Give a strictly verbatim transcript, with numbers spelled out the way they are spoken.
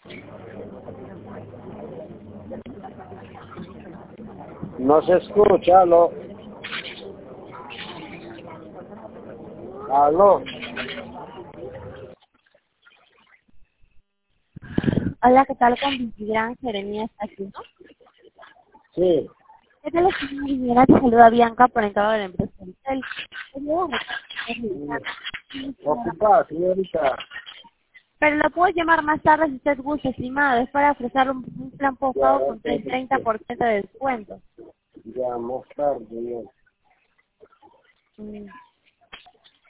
No se escucha, aló. Aló. Hola, ¿qué tal con Vigilán Jeremías aquí, no? Sí. ¿Qué tal, señora Vigilán? Te saluda Bianca por encargo de la empresa Intel. Ocupada, señorita. Pero lo puedo llamar más tarde si usted gusta, estimado. Es para ofrecerle un, un plan Ya, postpago con ya, treinta por ciento de descuento. ya, más tarde, ya. Mm.